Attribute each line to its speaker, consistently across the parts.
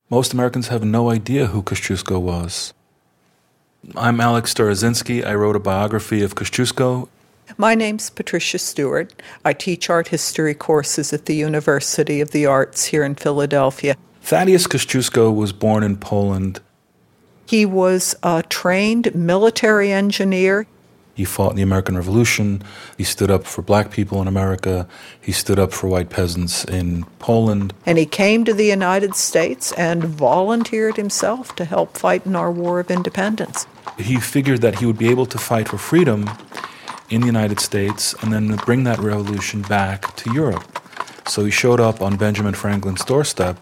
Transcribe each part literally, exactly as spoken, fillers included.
Speaker 1: Most Americans have no idea who Kosciuszko was. I'm Alex Starazinski. I wrote a biography of Kosciuszko.
Speaker 2: My name's Patricia Stewart. I teach art history courses at the University of the Arts here in Philadelphia.
Speaker 1: Thaddeus Kosciuszko was born in Poland.
Speaker 2: He was a trained military engineer.
Speaker 1: He fought in the American Revolution. He stood up for black people in America. He stood up for white peasants in Poland.
Speaker 2: And he came to the United States and volunteered himself to help fight in our War of Independence.
Speaker 1: He figured that he would be able to fight for freedom in the United States and then bring that revolution back to Europe. So he showed up on Benjamin Franklin's doorstep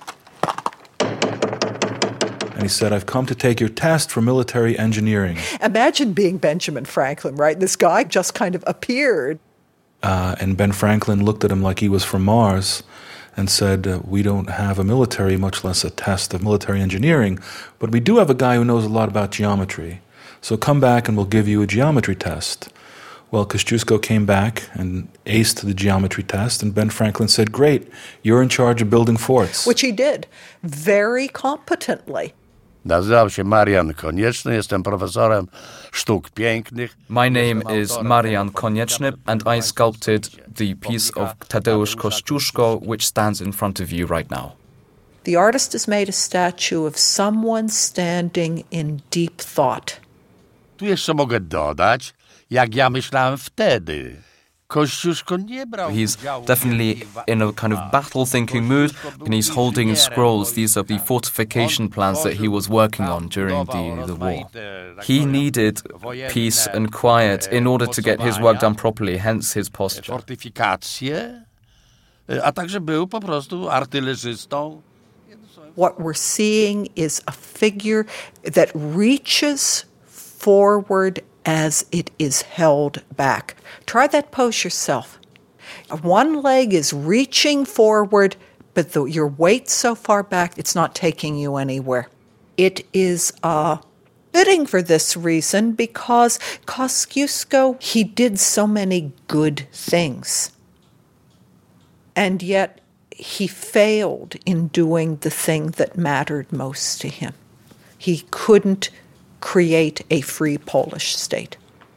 Speaker 1: and he said, "I've come to take your test for military engineering."
Speaker 2: Imagine being Benjamin Franklin, right? This guy just kind of appeared.
Speaker 1: Uh, and Ben Franklin looked at him like he was from Mars and said, uh, "We don't have a military, much less a test of military engineering, but we do have a guy who knows a lot about geometry. So come back and we'll give you a geometry test." Well, Kosciuszko came back and aced the geometry test, and Ben Franklin said, "Great, you're in charge of building forts."
Speaker 2: Which he did, very competently.
Speaker 3: Nazywam się Marian Konieczny, jestem profesorem sztuk pięknych.
Speaker 4: My name is Marian Konieczny, and I sculpted the piece of Tadeusz Kościuszko, which stands in front of you right now.
Speaker 2: The artist has made a statue of someone standing in deep thought.
Speaker 3: Tu jeszcze mogę dodać, jak ja myślałem wtedy. Kościuszko nie brał
Speaker 4: He's definitely in a kind of battle-thinking mood, and he's holding scrolls. These are the fortification plans that he was working on during the, the war. He needed peace and quiet in order to get his work done properly, hence his posture.
Speaker 3: Fortyfikacje, a także był po prostu artylerzystą.
Speaker 2: What we're seeing is a figure that reaches forward as it is held back. Try that pose yourself. One leg is reaching forward, but the, your weight's so far back, it's not taking you anywhere. It is uh, fitting for this reason because Kosciuszko, he did so many good things. And yet he failed in doing the thing that mattered most to him. He couldn't create a free Polish state.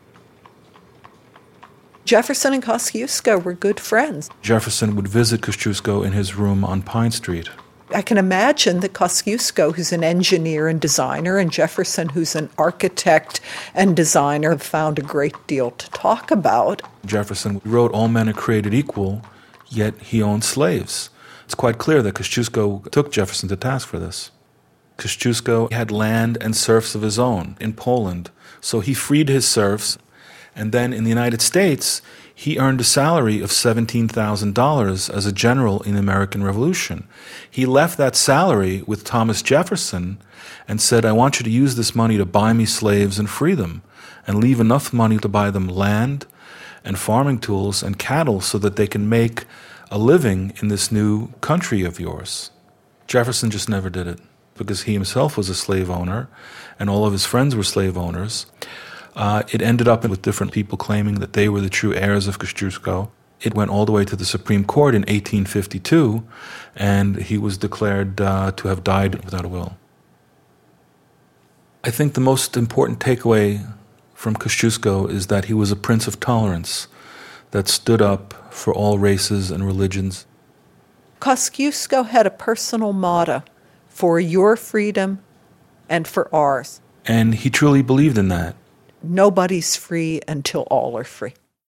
Speaker 2: Jefferson and Kosciuszko were good friends.
Speaker 1: Jefferson would visit Kosciuszko in his room on Pine Street.
Speaker 2: I can imagine that Kosciuszko, who's an engineer and designer, and Jefferson, who's an architect and designer, have found a great deal to talk about.
Speaker 1: Jefferson wrote, "All men are created equal, yet he owned slaves." It's quite clear that Kosciuszko took Jefferson to task for this. Kosciuszko had land and serfs of his own in Poland, so he freed his serfs, and then in the United States, he earned a salary of seventeen thousand dollars as a general in the American Revolution. He left that salary with Thomas Jefferson and said, "I want you to use this money to buy me slaves and free them, and leave enough money to buy them land and farming tools and cattle so that they can make a living in this new country of yours." Jefferson just never did it, because he himself was a slave owner and all of his friends were slave owners. Uh, it ended up with different people claiming that they were the true heirs of Kosciuszko. It went all the way to the Supreme Court in eighteen fifty-two, and he was declared uh, to have died without a will. I think the most important takeaway from Kosciuszko is that he was a prince of tolerance that stood up for all races and religions.
Speaker 2: Kosciuszko had a personal motto: for your freedom and for ours.
Speaker 1: And he truly believed in that.
Speaker 2: Nobody's free until all are free.